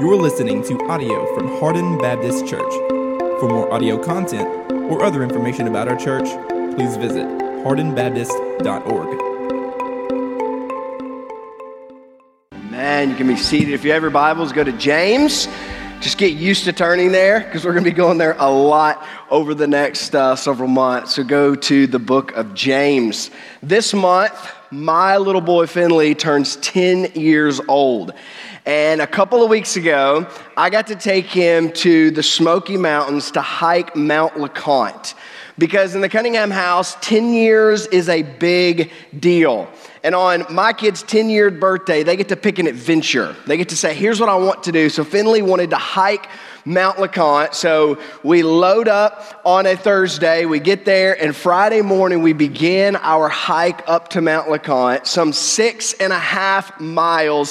You're listening to audio from Hardin Baptist Church. For more audio content or other information about our church, please visit hardinbaptist.org. Man, you can be seated. If you have your Bibles, go to James. Just get used to turning there because we're going to be going there a lot over the next several months. So go to the book of James. This month, my little boy Finley turns 10 years old. And a couple of weeks ago, I got to take him to the Smoky Mountains to hike Mount LeConte. Because in the Cunningham house, 10 years is a big deal. And on my kid's 10-year birthday, they get to pick an adventure. They get to say, here's what I want to do. So Finley wanted to hike Mount LeConte. So we load up on a Thursday. We get there, and Friday morning, we begin our hike up to Mount LeConte, some 6.5 miles,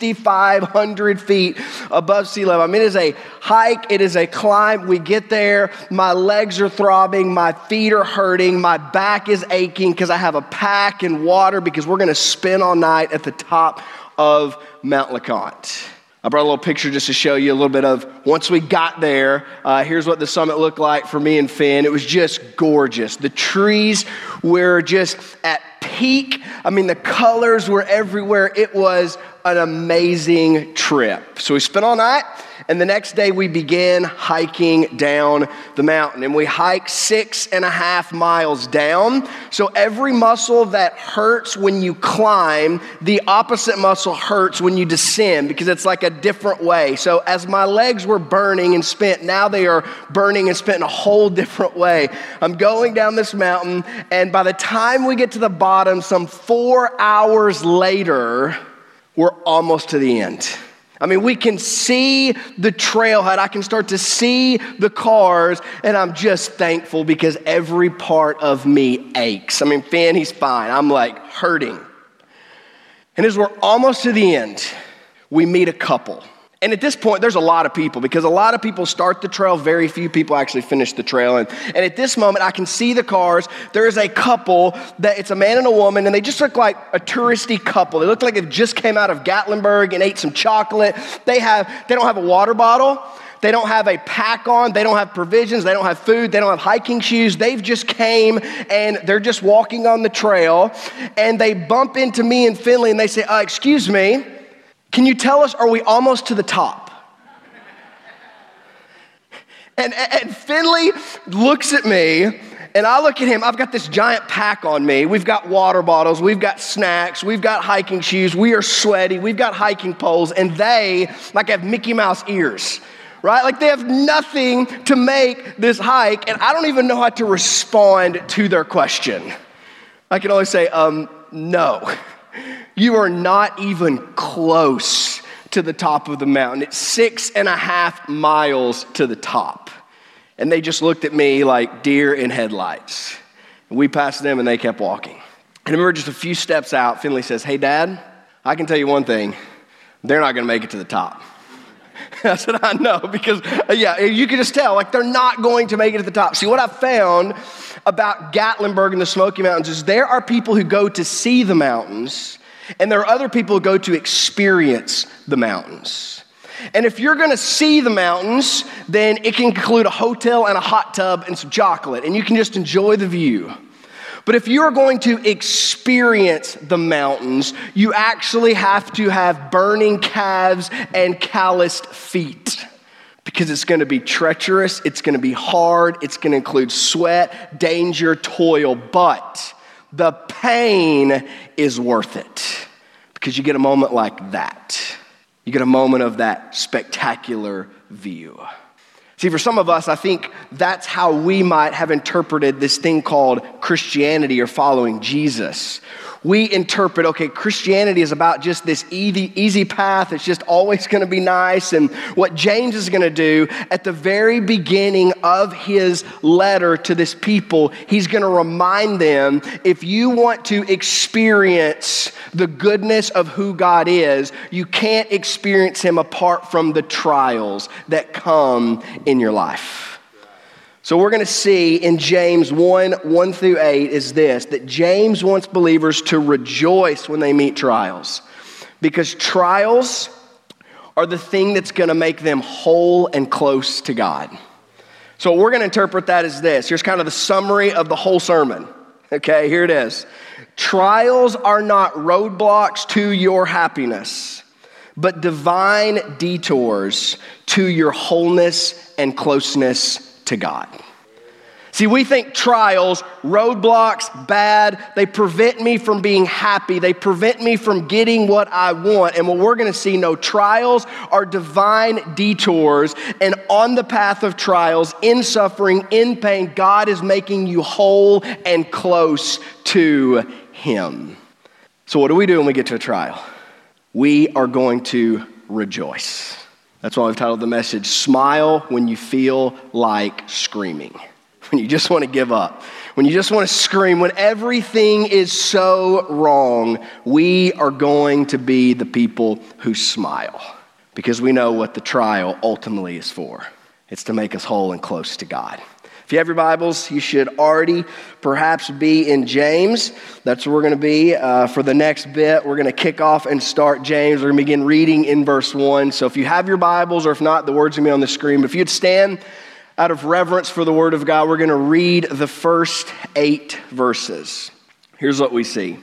6,500 feet above sea level. I mean, it is a hike. It is a climb. We get there. My legs are throbbing. My feet are hurting. My back is aching because I have a pack and water because we're going to spend all night at the top of Mount LeConte. I brought a little picture just to show you a little bit of once we got there, here's what the summit looked like for me and Finn. It was just gorgeous. The trees were just at peak. I mean, the colors were everywhere. It was an amazing trip. So we spent all night, and the next day we began hiking down the mountain. And we hiked 6.5 miles down. So every muscle that hurts when you climb, the opposite muscle hurts when you descend because it's like a different way. So as my legs were burning and spent, now they are burning and spent in a whole different way. I'm going down this mountain, and by the time we get to the bottom, some 4 hours later, we're almost to the end. I mean, we can see the trailhead. I can start to see the cars, and I'm just thankful because every part of me aches. I mean, Finn, he's fine. I'm like hurting. And as we're almost to the end, we meet a couple. And at this point, there's a lot of people because a lot of people start the trail. Very few people actually finish the trail. And at this moment, I can see the cars. There is a couple that it's a man and a woman, and they just look like a touristy couple. They look like they just came out of Gatlinburg and ate some chocolate. They don't have a water bottle. They don't have a pack on. They don't have provisions. They don't have food. They don't have hiking shoes. They've just came and they're just walking on the trail. And they bump into me and Finley and they say, excuse me, can you tell us, are we almost to the top? And Finley looks at me, and I look at him. I've got this giant pack on me. We've got water bottles. We've got snacks. We've got hiking shoes. We are sweaty. We've got hiking poles, and they have Mickey Mouse ears, right? Like they have nothing to make this hike, and I don't even know how to respond to their question. I can only say, no. You are not even close to the top of the mountain. It's 6.5 miles to the top. And they just looked at me like deer in headlights. And we passed them and they kept walking. And I remember just a few steps out, Finley says, hey, Dad, I can tell you one thing. They're not going to make it to the top. I said, I know, because, you can just tell, like, they're not going to make it to the top. See, what I found about Gatlinburg and the Smoky Mountains is there are people who go to see the mountains, and there are other people who go to experience the mountains. And if you're going to see the mountains, then it can include a hotel and a hot tub and some chocolate, and you can just enjoy the view. But if you're going to experience the mountains, you actually have to have burning calves and calloused feet because it's going to be treacherous, it's going to be hard, it's going to include sweat, danger, toil, but the pain is worth it because you get a moment like that. You get a moment of that spectacular view. See, for some of us, I think that's how we might have interpreted this thing called Christianity or following Jesus. We interpret, okay, Christianity is about just this easy path. It's just always going to be nice. And what James is going to do at the very beginning of his letter to this people, he's going to remind them, if you want to experience the goodness of who God is, you can't experience him apart from the trials that come in your life. So we're going to see in James 1:1-8 is this, that James wants believers to rejoice when they meet trials. Because trials are the thing that's going to make them whole and close to God. So we're going to interpret that as this. Here's kind of the summary of the whole sermon. Okay, here it is. Trials are not roadblocks to your happiness, but divine detours to your wholeness and closeness to God. See, we think trials, roadblocks, bad, they prevent me from being happy. They prevent me from getting what I want. And what we're going to see, no, trials are divine detours. And on the path of trials, in suffering, in pain, God is making you whole and close to Him. So what do we do when we get to a trial? We are going to rejoice. That's why we've titled the message, Smile When You Feel Like Screaming. When you just want to give up, when you just want to scream, when everything is so wrong, we are going to be the people who smile because we know what the trial ultimately is for. It's to make us whole and close to God. If you have your Bibles, you should already perhaps be in James. That's where we're going to be for the next bit. We're going to kick off and start James. We're going to begin reading in verse 1. So if you have your Bibles, or if not, the words are going to be on the screen. But if you'd stand out of reverence for the Word of God, we're going to read the first 8 verses. Here's what we see.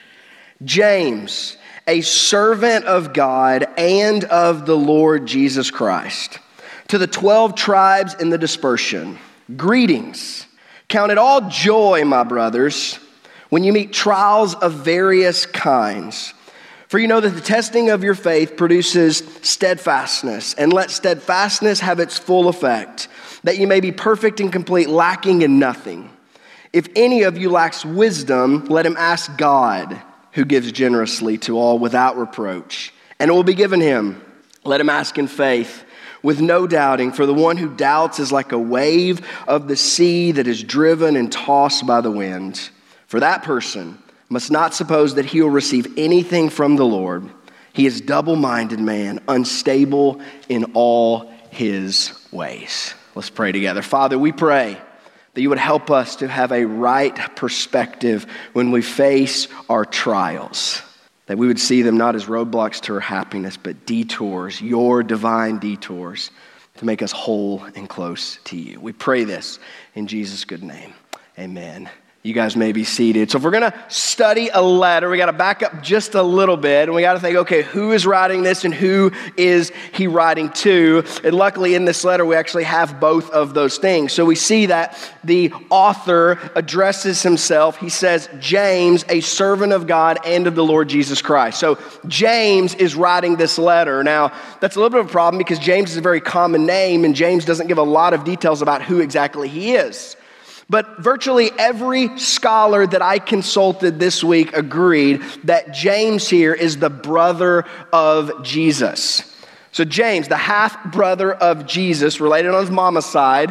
James, a servant of God and of the Lord Jesus Christ, to the 12 tribes in the dispersion, greetings. Count it all joy, my brothers, when you meet trials of various kinds. For you know that the testing of your faith produces steadfastness, and let steadfastness have its full effect, that you may be perfect and complete, lacking in nothing. If any of you lacks wisdom, let him ask God, who gives generously to all without reproach, and it will be given him. Let him ask in faith, with no doubting, for the one who doubts is like a wave of the sea that is driven and tossed by the wind. For that person must not suppose that he will receive anything from the Lord. He is double-minded man, unstable in all his ways. Let's pray together. Father, we pray that you would help us to have a right perspective when we face our trials, that we would see them not as roadblocks to our happiness, but detours, your divine detours, to make us whole and close to you. We pray this in Jesus' good name. Amen. You guys may be seated. So if we're going to study a letter, we got to back up just a little bit, and we got to think, okay, who is writing this and who is he writing to? And luckily in this letter, we actually have both of those things. So we see that the author addresses himself. He says, James, a servant of God and of the Lord Jesus Christ. So James is writing this letter. Now, that's a little bit of a problem because James is a very common name, and James doesn't give a lot of details about who exactly he is. But virtually every scholar that I consulted this week agreed that James here is the brother of Jesus. So James, the half-brother of Jesus, related on his mama's side,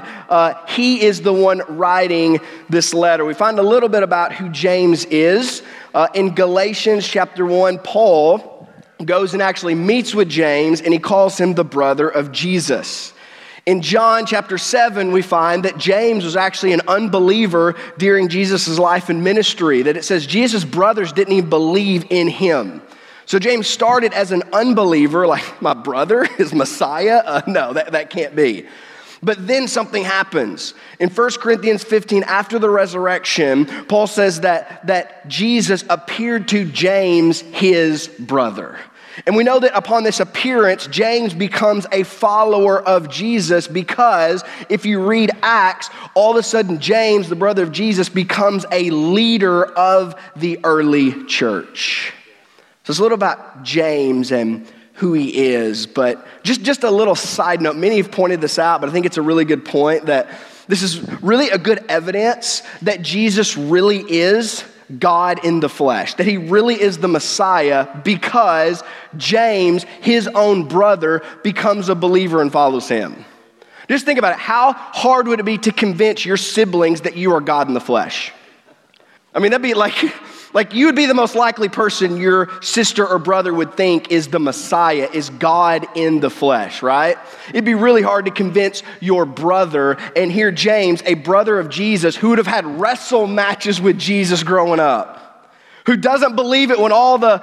he is the one writing this letter. We find a little bit about who James is. In Galatians chapter 1, Paul goes and actually meets with James, and he calls him the brother of Jesus. In John chapter 7, we find that James was actually an unbeliever during Jesus' life and ministry, that it says Jesus' brothers didn't even believe in him. So James started as an unbeliever, like my brother is Messiah? No, that can't be. But then something happens. In 1 Corinthians 15, after the resurrection, Paul says that Jesus appeared to James, his brother. And we know that upon this appearance, James becomes a follower of Jesus because if you read Acts, all of a sudden James, the brother of Jesus, becomes a leader of the early church. So it's a little about James and who he is, but just a little side note. Many have pointed this out, but I think it's a really good point that this is really a good evidence that Jesus really is God in the flesh, that he really is the Messiah because James, his own brother, becomes a believer and follows him. Just think about it. How hard would it be to convince your siblings that you are God in the flesh? I mean, that'd be like you would be the most likely person your sister or brother would think is the Messiah, is God in the flesh, right? It'd be really hard to convince your brother. And here James, a brother of Jesus, who would have had wrestle matches with Jesus growing up, who doesn't believe it when all the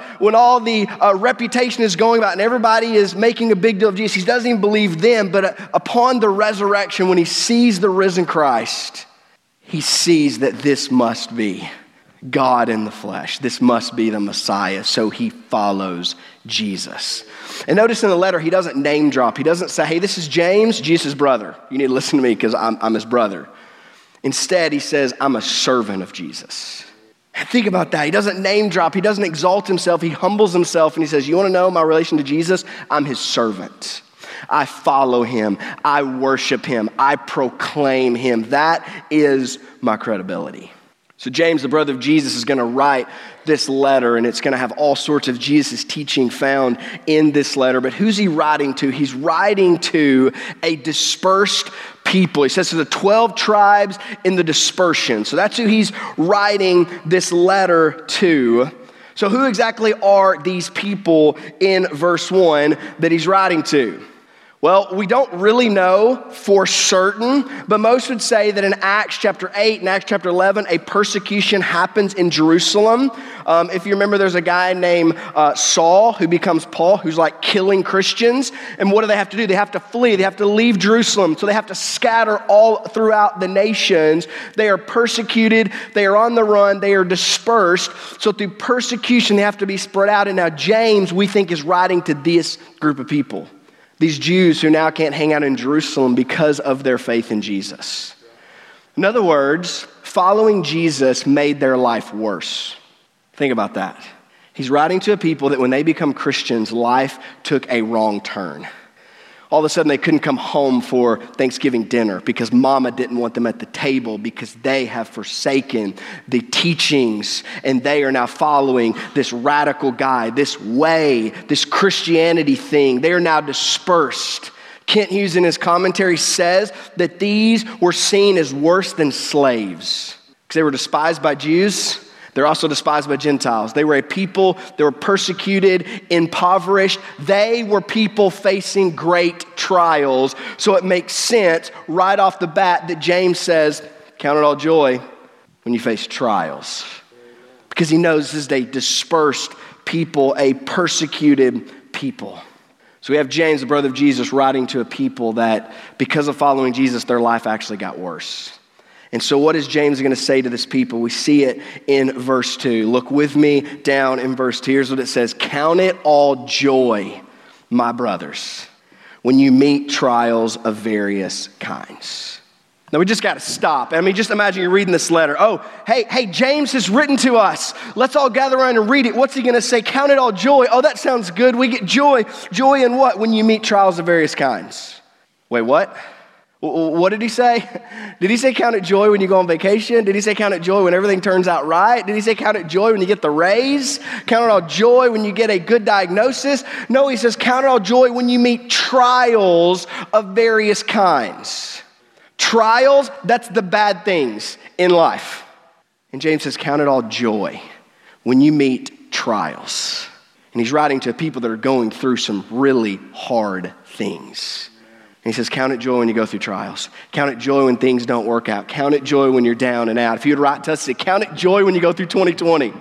reputation is going about and everybody is making a big deal of Jesus. He doesn't even believe them, but upon the resurrection, when he sees the risen Christ, he sees that this must be God in the flesh. This must be the Messiah. So he follows Jesus. And notice in the letter, he doesn't name drop. He doesn't say, hey, this is James, Jesus' brother. You need to listen to me because I'm his brother. Instead, he says, I'm a servant of Jesus. Think about that. He doesn't name drop. He doesn't exalt himself. He humbles himself and he says, you want to know my relation to Jesus? I'm his servant. I follow him. I worship him. I proclaim him. That is my credibility. So James, the brother of Jesus, is going to write this letter, and it's going to have all sorts of Jesus' teaching found in this letter. But who's he writing to? He's writing to a dispersed people. He says to the 12 tribes in the dispersion. So that's who he's writing this letter to. So who exactly are these people in verse 1 that he's writing to? Well, we don't really know for certain, but most would say that in Acts chapter 8 and Acts chapter 11, a persecution happens in Jerusalem. If you remember, there's a guy named Saul who becomes Paul, who's like killing Christians. And what do they have to do? They have to flee. They have to leave Jerusalem. So they have to scatter all throughout the nations. They are persecuted. They are on the run. They are dispersed. So through persecution, they have to be spread out. And now James, we think, is writing to this group of people. These Jews who now can't hang out in Jerusalem because of their faith in Jesus. In other words, following Jesus made their life worse. Think about that. He's writing to a people that when they become Christians, life took a wrong turn. All of a sudden, they couldn't come home for Thanksgiving dinner because mama didn't want them at the table because they have forsaken the teachings and they are now following this radical guy, this way, this Christianity thing. They are now dispersed. Kent Hughes in his commentary says that these were seen as worse than slaves because they were despised by Jews. They're also despised by Gentiles. They were a people that were persecuted, impoverished. They were people facing great trials. So it makes sense right off the bat that James says, count it all joy when you face trials. Because he knows this is a dispersed people, a persecuted people. So we have James, the brother of Jesus, writing to a people that because of following Jesus, their life actually got worse. And so what is James going to say to this people? We see it in verse 2. Look with me down in verse 2. Here's what it says. Count it all joy, my brothers, when you meet trials of various kinds. Now we just got to stop. I mean, just imagine you're reading this letter. Oh, hey, James has written to us. Let's all gather around and read it. What's he going to say? Count it all joy. Oh, that sounds good. We get joy. Joy in what? When you meet trials of various kinds. Wait, what? What did he say? Did he say count it joy when you go on vacation? Did he say count it joy when everything turns out right? Did he say count it joy when you get the raise? Count it all joy when you get a good diagnosis? No, he says count it all joy when you meet trials of various kinds. Trials, that's the bad things in life. And James says count it all joy when you meet trials. And he's writing to people that are going through some really hard things. And he says, count it joy when you go through trials. Count it joy when things don't work out. Count it joy when you're down and out. If you would write to us, say, count it joy when you go through 2020.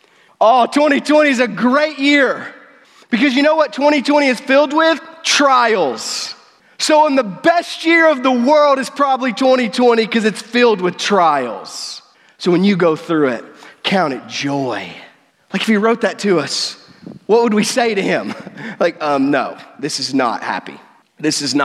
Oh, 2020 is a great year. Because you know what 2020 is filled with? Trials. So in the best year of the world is probably 2020 because it's filled with trials. So when you go through it, count it joy. Like if he wrote that to us, what would we say to him? Like, no, this is not happy. This is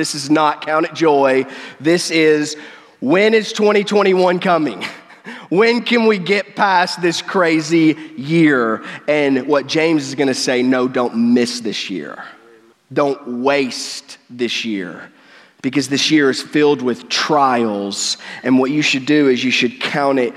not count it joy. This is, when is 2021 coming? When can we get past this crazy year? And what James is going to say, no, don't miss this year. Don't waste this year. Because this year is filled with trials. And what you should do is you should count it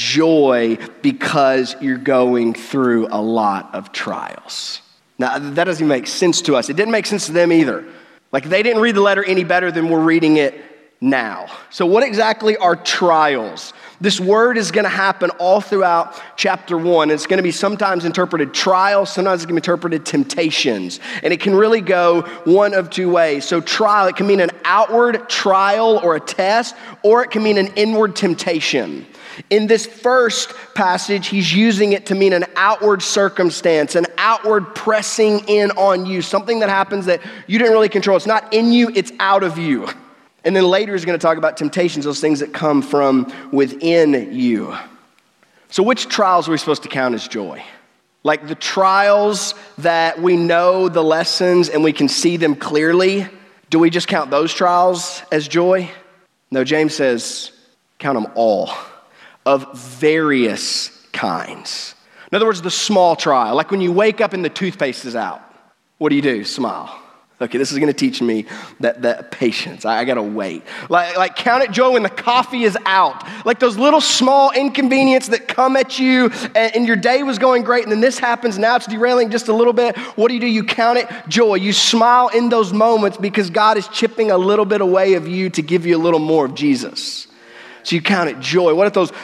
joy because you're going through a lot of trials. Now, that doesn't make sense to us. It didn't make sense to them either. Like they didn't read the letter any better than we're reading it now. So what exactly are trials? This word is going to happen all throughout chapter 1. It's going to be sometimes interpreted trials, sometimes it's going to be interpreted temptations. And it can really go one of two ways. So trial, it can mean an outward trial or a test, or it can mean an inward temptation. In this first passage, he's using it to mean an outward circumstance, an outward pressing in on you, something that happens that you didn't really control. It's not in you, it's out of you. And then later he's going to talk about temptations, those things that come from within you. So which trials are we supposed to count as joy? Like the trials that we know the lessons and we can see them clearly, do we just count those trials as joy? No, James says count them all, of various kinds. In other words, the small trial, like when you wake up and the toothpaste is out, what do? Smile. Okay, this is going to teach me that patience. I got to wait. Like count it joy when the coffee is out. Like those little small inconveniences that come at you and your day was going great and then this happens, now it's derailing just a little bit. What do? You count it joy. You smile in those moments because God is chipping a little bit away of you to give you a little more of Jesus. So you count it joy. What if those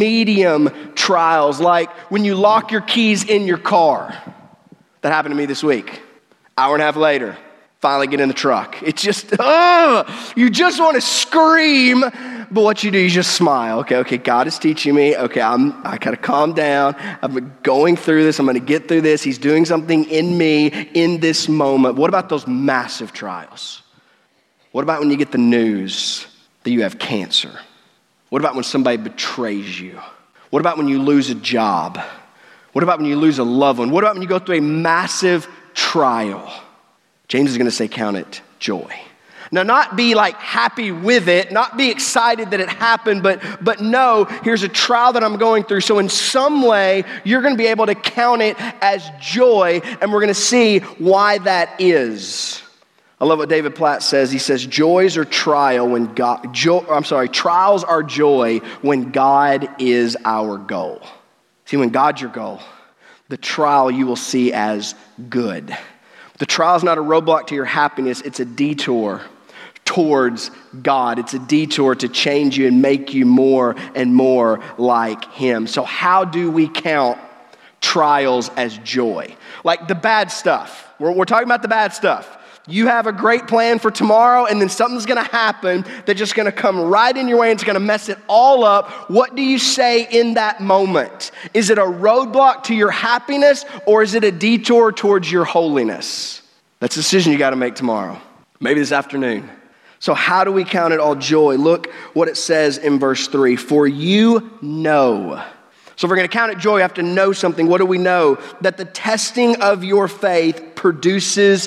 medium trials, like when you lock your keys in your car? That happened to me this week. Hour and a half later, finally get in the truck. It's just, you just want to scream, but what you do, you just smile. Okay, God is teaching me. Okay, I gotta calm down. I'm going through this. I'm gonna get through this. He's doing something in me in this moment. What about those massive trials? What about when you get the news that you have cancer? What about when somebody betrays you? What about when you lose a job? What about when you lose a loved one? What about when you go through a massive trial? James is going to say, count it joy. Now, not be like happy with it, not be excited that it happened, but know here's a trial that I'm going through. So in some way, you're going to be able to count it as joy, and we're going to see why that is. I love what David Platt says. He says, trials are joy when God is our goal. See, when God's your goal, the trial you will see as good. The trial is not a roadblock to your happiness. It's a detour towards God. It's a detour to change you and make you more and more like Him. So how do we count trials as joy? Like the bad stuff. We're talking about the bad stuff. You have a great plan for tomorrow and then something's going to happen that's just going to come right in your way and it's going to mess it all up. What do you say in that moment? Is it a roadblock to your happiness or is it a detour towards your holiness? That's a decision you got to make tomorrow, maybe this afternoon. So how do we count it all joy? Look what it says in verse 3. For you know. So if we're going to count it joy, we have to know something. What do we know? That the testing of your faith produces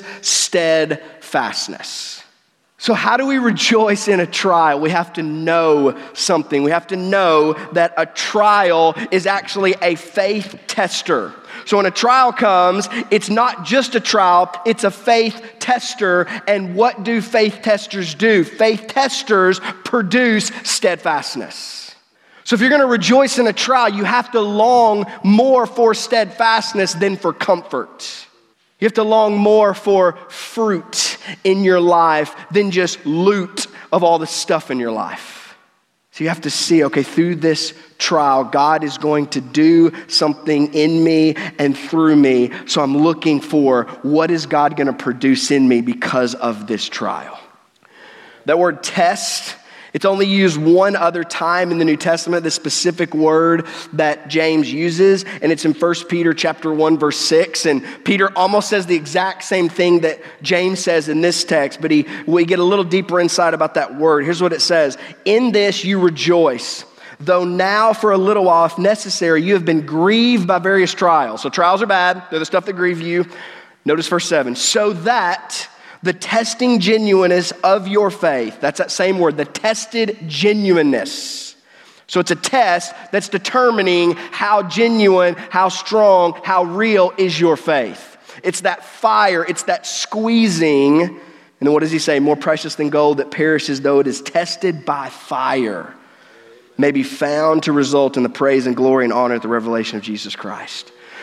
steadfastness. So how do we rejoice in a trial? We have to know something. We have to know that a trial is actually a faith tester. So when a trial comes, it's not just a trial, it's a faith tester. And what do faith testers do? Faith testers produce steadfastness. So if you're going to rejoice in a trial, you have to long more for steadfastness than for comfort. You have to long more for fruit in your life than just loot of all the stuff in your life. So you have to see, okay, through this trial, God is going to do something in me and through me. So I'm looking for what is God going to produce in me because of this trial. That word test, it's only used one other time in the New Testament, the specific word that James uses, and it's in 1 Peter chapter 1, verse 6. And Peter almost says the exact same thing that James says in this text, but we get a little deeper insight about that word. Here's what it says. In this you rejoice, though now for a little while, if necessary, you have been grieved by various trials. So trials are bad. They're the stuff that grieve you. Notice verse 7. So that the testing genuineness of your faith, that's that same word, the tested genuineness. So it's a test that's determining how genuine, how strong, how real is your faith. It's that fire, it's that squeezing. And then what does he say? More precious than gold that perishes though it is tested by fire, may be found to result in the praise and glory and honor at the revelation of Jesus Christ.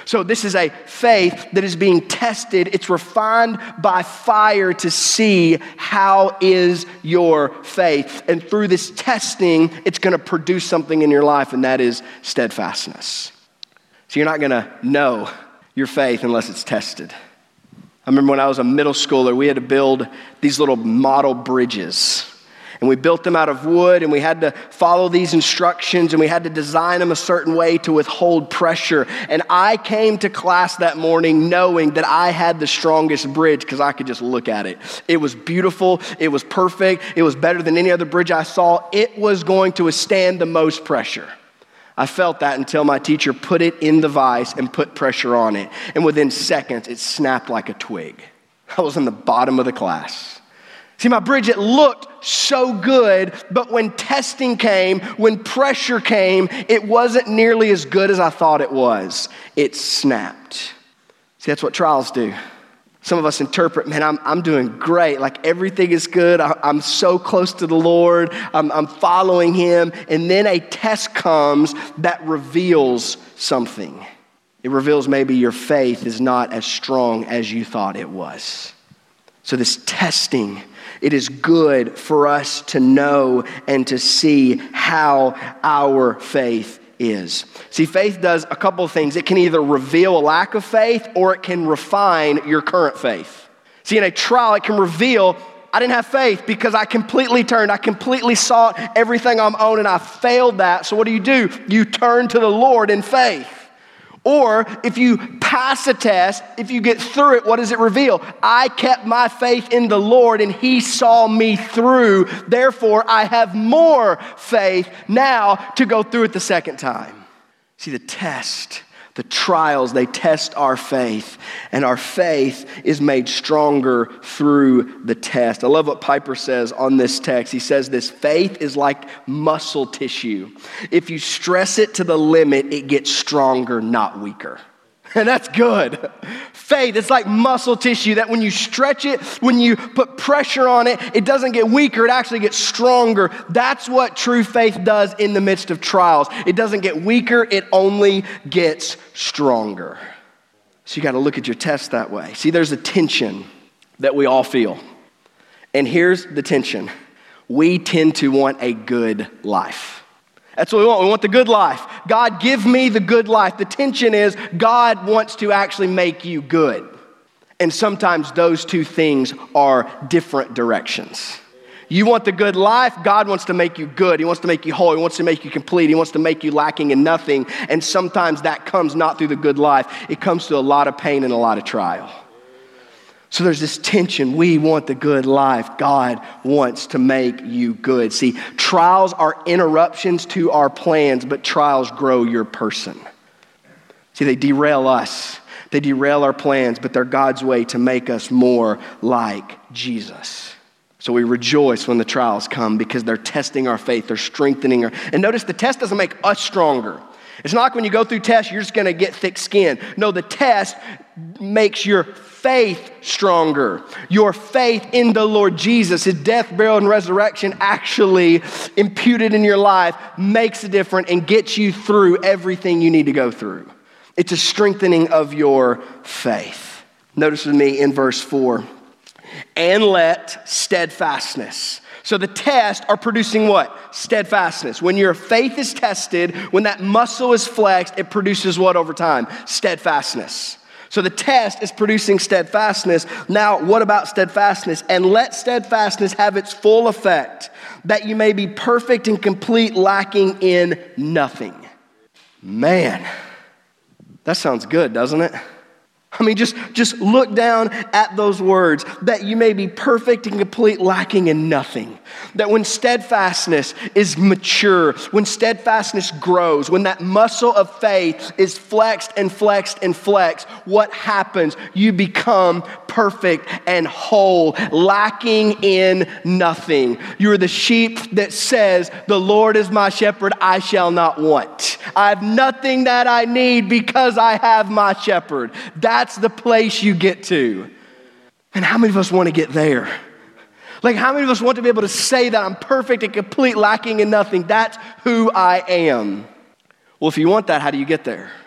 So this is a faith that is being tested. It's refined by fire to see how is your faith. And through this testing, it's going to produce something in your life, and that is steadfastness. So you're not going to know your faith unless it's tested. I remember when I was a middle schooler, we had to build these little model bridges. And we built them out of wood, and we had to follow these instructions, and we had to design them a certain way to withhold pressure. And I came to class that morning knowing that I had the strongest bridge because I could just look at it. It was beautiful. It was perfect. It was better than any other bridge I saw. It was going to withstand the most pressure. I felt that until my teacher put it in the vise and put pressure on it. And within seconds, it snapped like a twig. I was in the bottom of the class. See, my bridge, it looked so good, but when testing came, when pressure came, it wasn't nearly as good as I thought it was. It snapped. See, that's what trials do. Some of us interpret, man, I'm doing great. Like everything is good. I'm so close to the Lord. I'm following him. And then a test comes that reveals something. It reveals maybe your faith is not as strong as you thought it was. So this testing, it is good for us to know and to see how our faith is. See, faith does a couple of things. It can either reveal a lack of faith or it can refine your current faith. See, in a trial, it can reveal, I didn't have faith because I completely turned. I completely sought everything I'm own and I failed that. So what do? You turn to the Lord in faith. Or if you pass a test, if you get through it, what does it reveal? I kept my faith in the Lord and he saw me through. Therefore, I have more faith now to go through it the second time. See, the test, the trials, they test our faith, and our faith is made stronger through the test. I love what Piper says on this text. He says this: faith is like muscle tissue. If you stress it to the limit, it gets stronger, not weaker. And that's good. Faith, it's like muscle tissue that when you stretch it, when you put pressure on it, it doesn't get weaker, it actually gets stronger. That's what true faith does in the midst of trials. It doesn't get weaker, it only gets stronger. So you got to look at your test that way. See, there's a tension that we all feel. And here's the tension. We tend to want a good life. That's what we want. We want the good life. God, give me the good life. The tension is God wants to actually make you good. And sometimes those two things are different directions. You want the good life. God wants to make you good. He wants to make you whole. He wants to make you complete. He wants to make you lacking in nothing. And sometimes that comes not through the good life. It comes through a lot of pain and a lot of trial. So there's this tension. We want the good life. God wants to make you good. See, trials are interruptions to our plans, but trials grow your person. See, they derail us. They derail our plans, but they're God's way to make us more like Jesus. So we rejoice when the trials come because they're testing our faith. They're strengthening our. And notice the test doesn't make us stronger. It's not like when you go through tests, you're just going to get thick skin. No, the test makes your faith stronger. Your faith in the Lord Jesus, his death, burial, and resurrection actually imputed in your life makes a difference and gets you through everything you need to go through. It's a strengthening of your faith. Notice with me in verse 4, and let steadfastness. So the tests are producing what? Steadfastness. When your faith is tested, when that muscle is flexed, it produces what over time? Steadfastness. So the test is producing steadfastness. Now, what about steadfastness? And let steadfastness have its full effect, that you may be perfect and complete, lacking in nothing. Man, that sounds good, doesn't it? I mean, just look down at those words, that you may be perfect and complete, lacking in nothing. That when steadfastness is mature, when steadfastness grows, when that muscle of faith is flexed and flexed and flexed, what happens? You become perfect and whole, lacking in nothing. You're the sheep that says, the Lord is my shepherd, I shall not want. I have nothing that I need because I have my shepherd. That's the place you get to. And how many of us want to get there? Like, how many of us want to be able to say that I'm perfect and complete, lacking in nothing? That's who I am. Well, if you want that, how do you get there?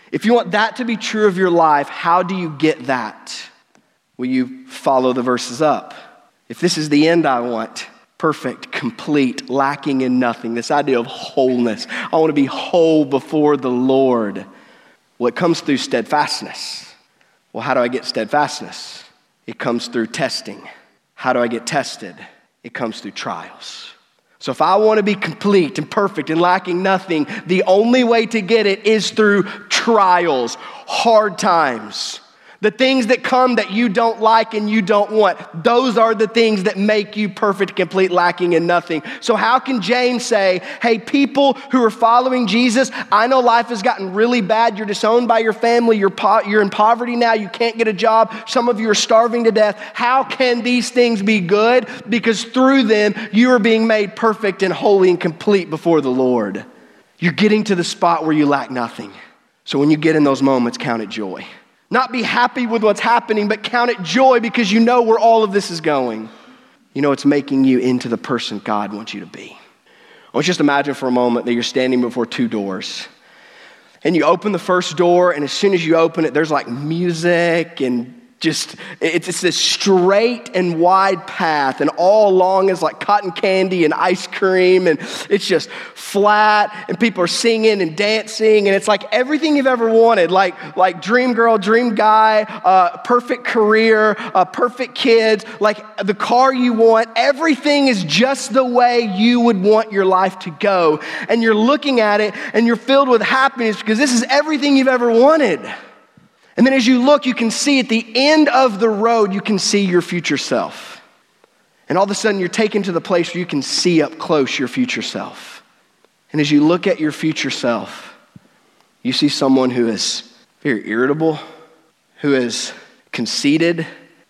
If you want that to be true of your life, how do you get that? Well, you follow the verses up. If this is the end I want, perfect, complete, lacking in nothing, this idea of wholeness. I want to be whole before the Lord. Well, it comes through steadfastness. Well, how do I get steadfastness? It comes through testing. How do I get tested? It comes through trials. So if I want to be complete and perfect and lacking nothing, the only way to get it is through trials, hard times. The things that come that you don't like and you don't want, those are the things that make you perfect, complete, lacking in nothing. So how can James say, hey, people who are following Jesus, I know life has gotten really bad. You're disowned by your family. You're in poverty now. You can't get a job. Some of you are starving to death. How can these things be good? Because through them, you are being made perfect and holy and complete before the Lord. You're getting to the spot where you lack nothing. So when you get in those moments, count it joy. Not be happy with what's happening, but count it joy because you know where all of this is going. You know it's making you into the person God wants you to be. I want you just imagine for a moment that you're standing before two doors. And you open the first door, and as soon as you open it, there's like music and just, it's this straight and wide path, and all along is like cotton candy and ice cream, and it's just flat, and people are singing and dancing, and it's like everything you've ever wanted, like dream girl, dream guy, perfect career, perfect kids, like the car you want. Everything is just the way you would want your life to go, and you're looking at it, and you're filled with happiness because this is everything you've ever wanted. And then as you look, you can see at the end of the road, you can see your future self. And all of a sudden, you're taken to the place where you can see up close your future self. And as you look at your future self, you see someone who is very irritable, who is conceited,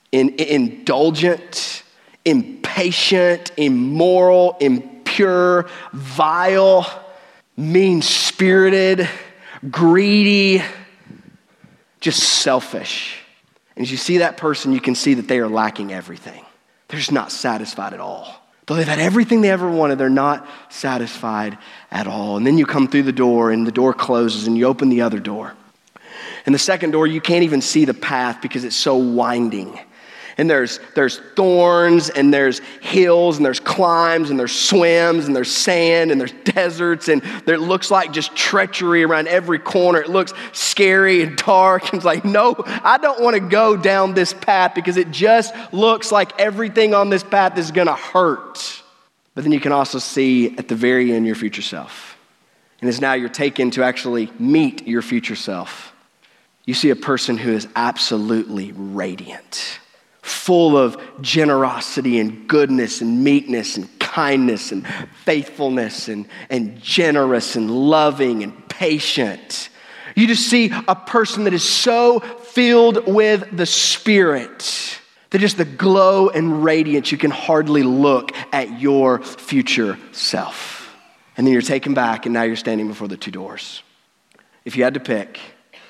indulgent, impatient, immoral, impure, vile, mean-spirited, greedy, just selfish. And as you see that person, you can see that they are lacking everything. They're just not satisfied at all. Though they've had everything they ever wanted, they're not satisfied at all. And then you come through the door, and the door closes, and you open the other door. And the second door, you can't even see the path because it's so winding. And there's thorns, and there's hills, and there's climbs, and there's swims, and there's sand, and there's deserts, and there looks like just treachery around every corner. It looks scary and dark. And it's like, no, I don't want to go down this path because it just looks like everything on this path is going to hurt. But then you can also see at the very end your future self. And as now you're taken to actually meet your future self, you see a person who is absolutely radiant, full of generosity and goodness and meekness and kindness and faithfulness and generous and loving and patient. You just see a person that is so filled with the Spirit that just the glow and radiance, you can hardly look at your future self. And then you're taken back, and now you're standing before the two doors. If you had to pick,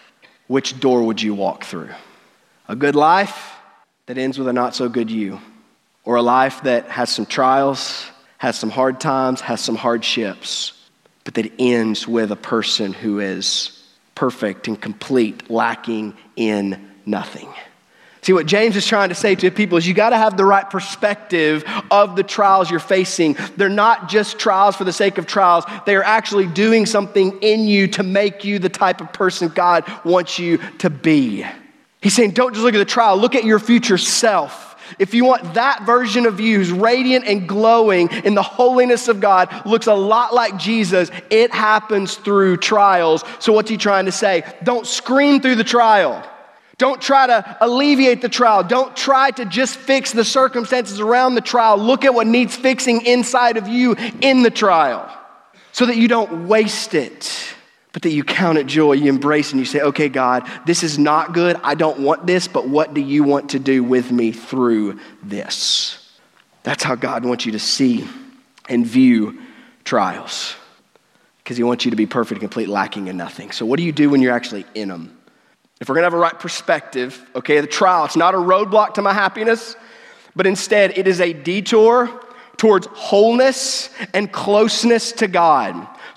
which door would you walk through? A good life that ends with a not so good you, or a life that has some trials, has some hard times, has some hardships, but that ends with a person who is perfect and complete, lacking in nothing. See, what James is trying to say to people is you got to have the right perspective of the trials you're facing. They're not just trials for the sake of trials. They are actually doing something in you to make you the type of person God wants you to be. He's saying, don't just look at the trial, look at your future self. If you want that version of you who's radiant and glowing in the holiness of God, looks a lot like Jesus, it happens through trials. So what's he trying to say? Don't scream through the trial. Don't try to alleviate the trial. Don't try to just fix the circumstances around the trial. Look at what needs fixing inside of you in the trial so that you don't waste it, but that you count it joy, you embrace, and you say, okay, God, this is not good. I don't want this, but what do you want to do with me through this? That's how God wants you to see and view trials, because he wants you to be perfect and complete, lacking in nothing. So what do you do when you're actually in them? If we're going to have a right perspective, okay, the trial, it's not a roadblock to my happiness, but instead it is a detour towards wholeness and closeness to God.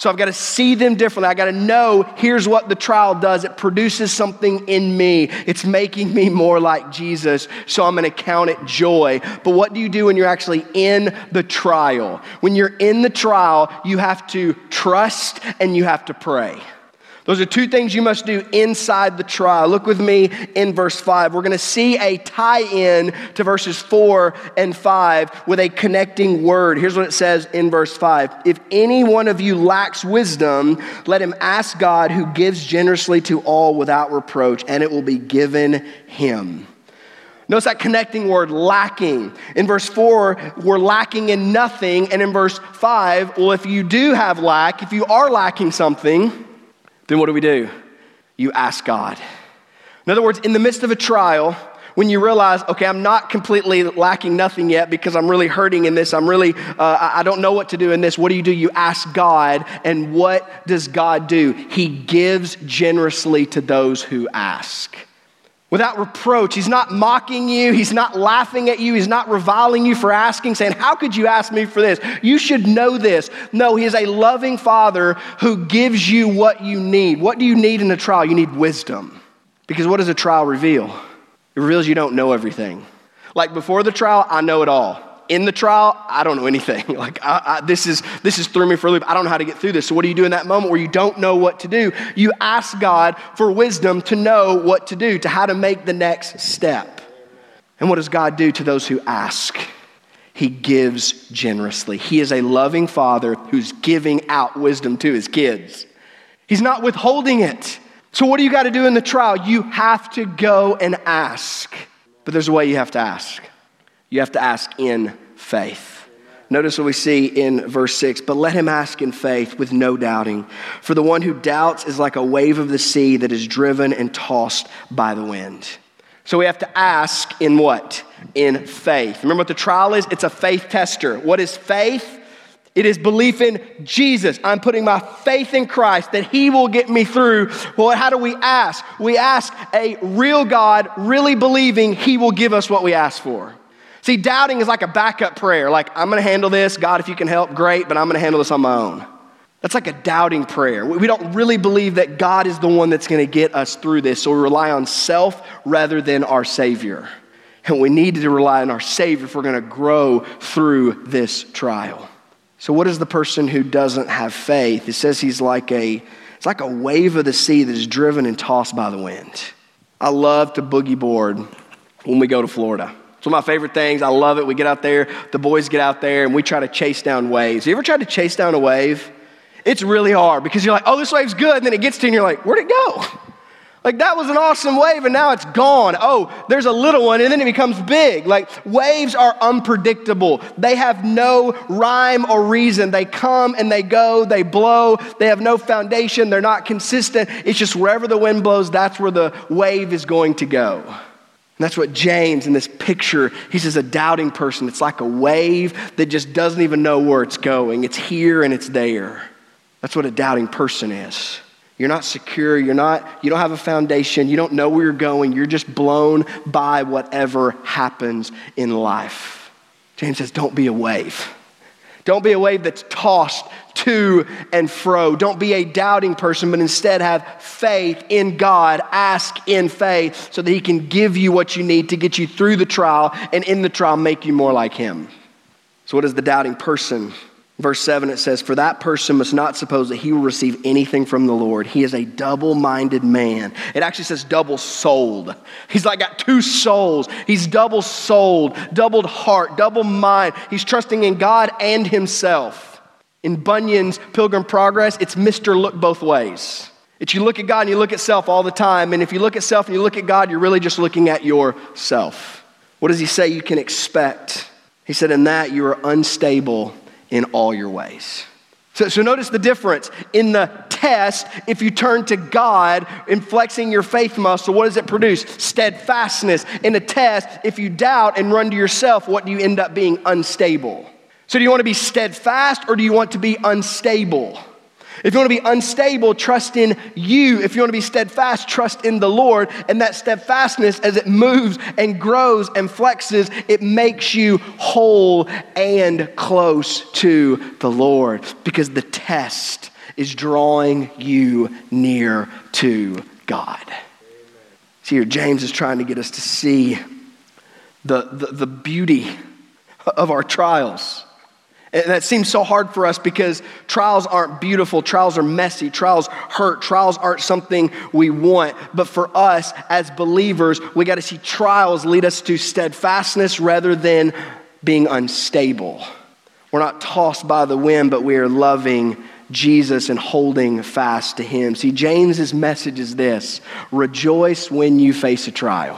So I've got to see them differently. I got to know here's what the trial does. It produces something in me. It's making me more like Jesus. So I'm going to count it joy. But what do you do when you're actually in the trial? When you're in the trial, you have to trust and you have to pray. Those are two things you must do inside the trial. Look with me in verse 5. We're going to see a tie-in to verses 4 and 5 with a connecting word. Here's what it says in verse 5. If any one of you lacks wisdom, let him ask God, who gives generously to all without reproach, and it will be given him. Notice that connecting word, lacking. In verse 4, we're lacking in nothing. And in verse 5, well, if you do have lack, if you are lacking something, then what do? You ask God. In other words, in the midst of a trial, when you realize, okay, I'm not completely lacking nothing yet because I'm really hurting in this, I don't know what to do in this. What do? You ask God, and what does God do? He gives generously to those who ask. Without reproach. He's not mocking you. He's not laughing at you. He's not reviling you for asking, saying, how could you ask me for this? You should know this. No, he is a loving Father who gives you what you need. What do you need in a trial? You need wisdom. Because what does a trial reveal? It reveals you don't know everything. Like before the trial, I know it all. In the trial, I don't know anything. This is threw me for a loop. I don't know how to get through this. So what do you do in that moment where you don't know what to do? You ask God for wisdom to know what to do, to how to make the next step. And what does God do to those who ask? He gives generously. He is a loving Father who's giving out wisdom to his kids. He's not withholding it. So what do you got to do in the trial? You have to go and ask. But there's a way you have to ask. You have to ask in faith. Notice what we see in verse 6. But let him ask in faith with no doubting. For the one who doubts is like a wave of the sea that is driven and tossed by the wind. So we have to ask in what? In faith. Remember what the trial is? It's a faith tester. What is faith? It is belief in Jesus. I'm putting my faith in Christ that he will get me through. Well, how do we ask? We ask a real God, really believing he will give us what we ask for. See, doubting is like a backup prayer. Like, I'm going to handle this. God, if you can help, great, but I'm going to handle this on my own. That's like a doubting prayer. We don't really believe that God is the one that's going to get us through this. So we rely on self rather than our Savior. And we need to rely on our Savior if we're going to grow through this trial. So what is the person who doesn't have faith? It says it's like a wave of the sea that is driven and tossed by the wind. I love to boogie board when we go to Florida. It's one of my favorite things. I love it. We get out there, the boys get out there, and we try to chase down waves. You ever tried to chase down a wave? It's really hard because you're like, oh, this wave's good. And then it gets to you and you're like, where'd it go? Like, that was an awesome wave and now it's gone. Oh, there's a little one and then it becomes big. Like, waves are unpredictable. They have no rhyme or reason. They come and they go, they blow. They have no foundation. They're not consistent. It's just wherever the wind blows, that's where the wave is going to go. And that's what James in this picture, he says a doubting person. It's like a wave that just doesn't even know where it's going. It's here and it's there. That's what a doubting person is. You're not secure. You don't have a foundation. You don't know where you're going. You're just blown by whatever happens in life. James says, don't be a wave. Don't be a wave that's tossed to and fro. Don't be a doubting person, but instead have faith in God. Ask in faith so that he can give you what you need to get you through the trial, and in the trial make you more like him. So what is the doubting person? Verse 7, it says, for that person must not suppose that he will receive anything from the Lord. He is a double-minded man. It actually says double-souled. He's like got two souls. He's double-souled, doubled heart, double mind. He's trusting in God and himself. In Bunyan's Pilgrim Progress, it's Mr. Look Both Ways. It's you look at God and you look at self all the time. And if you look at self and you look at God, you're really just looking at yourself. What does he say you can expect? He said, in that you are unstable in all your ways. So notice the difference. In the test, if you turn to God and flexing your faith muscle, what does it produce? Steadfastness. In a test, if you doubt and run to yourself, what do you end up being? Unstable. So do you want to be steadfast or do you want to be unstable? If you want to be unstable, trust in you. If you want to be steadfast, trust in the Lord. And that steadfastness, as it moves and grows and flexes, it makes you whole and close to the Lord. Because the test is drawing you near to God. See, here James is trying to get us to see the beauty of our trials. And that seems so hard for us because trials aren't beautiful, trials are messy, trials hurt, trials aren't something we want. But for us as believers, we got to see trials lead us to steadfastness rather than being unstable. We're not tossed by the wind, but we are loving Jesus and holding fast to him. See, James's message is this: rejoice when you face a trial.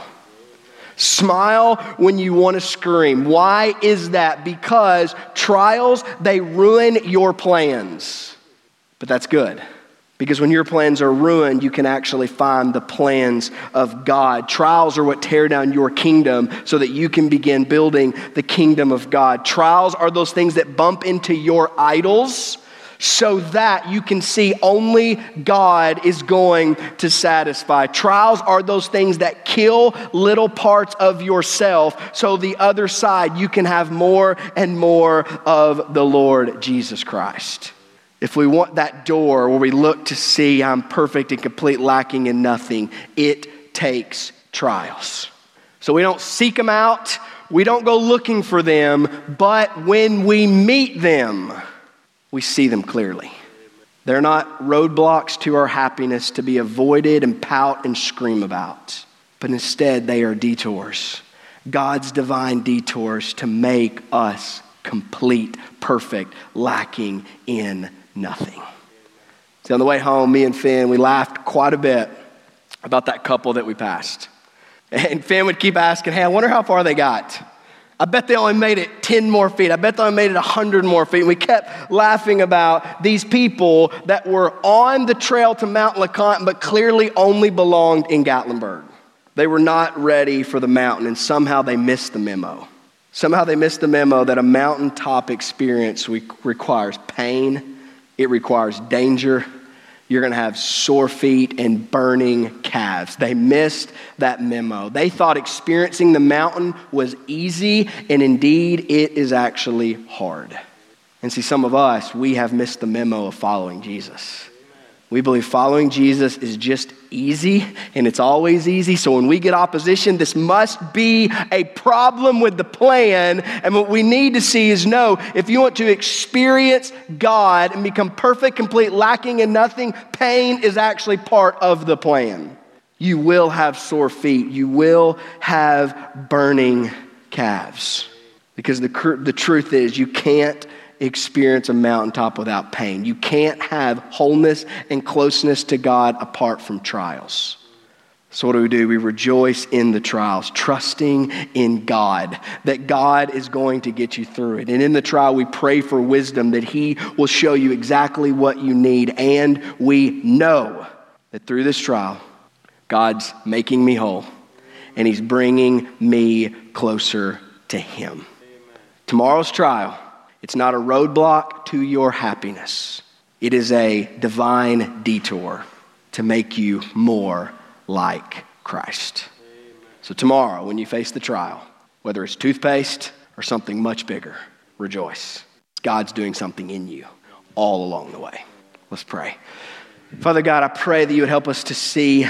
Smile when you want to scream. Why is that? Because trials, they ruin your plans. But that's good. Because when your plans are ruined, you can actually find the plans of God. Trials are what tear down your kingdom so that you can begin building the kingdom of God. Trials are those things that bump into your idols so that you can see only God is going to satisfy. Trials are those things that kill little parts of yourself so the other side you can have more and more of the Lord Jesus Christ. If we want that door where we look to see I'm perfect and complete, lacking in nothing, it takes trials. So we don't seek them out, we don't go looking for them, but when we meet them, we see them clearly. They're not roadblocks to our happiness to be avoided and pout and scream about, but instead they are detours. God's divine detours to make us complete, perfect, lacking in nothing. So on the way home, me and Finn, we laughed quite a bit about that couple that we passed. And Finn would keep asking, hey, I wonder how far they got. I bet they only made it 10 more feet. I bet they only made it 100 more feet. And we kept laughing about these people that were on the trail to Mount LeConte, but clearly only belonged in Gatlinburg. They were not ready for the mountain, and somehow they missed the memo. Somehow they missed the memo that a mountaintop experience requires pain. It requires danger. You're going to have sore feet and burning calves. They missed that memo. They thought experiencing the mountain was easy, and indeed it is actually hard. And see, some of us, we have missed the memo of following Jesus. We believe following Jesus is just easy, and it's always easy. So when we get opposition, this must be a problem with the plan. And what we need to see is, no, if you want to experience God and become perfect, complete, lacking in nothing, pain is actually part of the plan. You will have sore feet. You will have burning calves. Because the truth is, you can't experience a mountaintop without pain. You can't have wholeness and closeness to God apart from trials. So what do? We rejoice in the trials, trusting in God, that God is going to get you through it. And in the trial, we pray for wisdom, that he will show you exactly what you need. And we know that through this trial, God's making me whole, and he's bringing me closer to him. Amen. Tomorrow's trial, it's not a roadblock to your happiness. It is a divine detour to make you more like Christ. Amen. So tomorrow, when you face the trial, whether it's toothpaste or something much bigger, rejoice. God's doing something in you all along the way. Let's pray. Father God, I pray that you would help us to see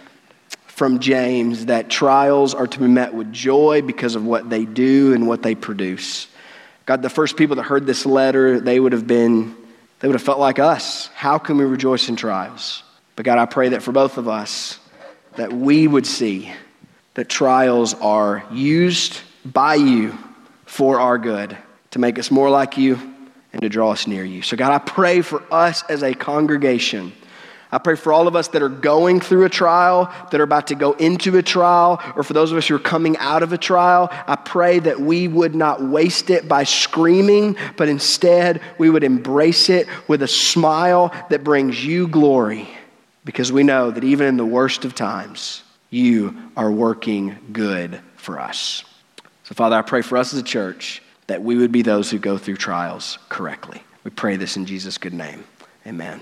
from James that trials are to be met with joy because of what they do and what they produce. God, the first people that heard this letter, they would have felt like us. How can we rejoice in trials? But God, I pray that for both of us, that we would see that trials are used by you for our good, to make us more like you and to draw us near you. So God, I pray for us as a congregation. I pray for all of us that are going through a trial, that are about to go into a trial, or for those of us who are coming out of a trial. I pray that we would not waste it by screaming, but instead we would embrace it with a smile that brings you glory, because we know that even in the worst of times, you are working good for us. So Father, I pray for us as a church that we would be those who go through trials correctly. We pray this in Jesus' good name. Amen.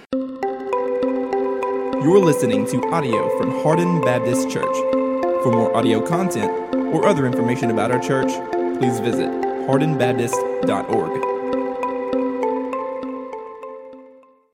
You're listening to audio from Hardin Baptist Church. For more audio content or other information about our church, please visit hardinbaptist.org.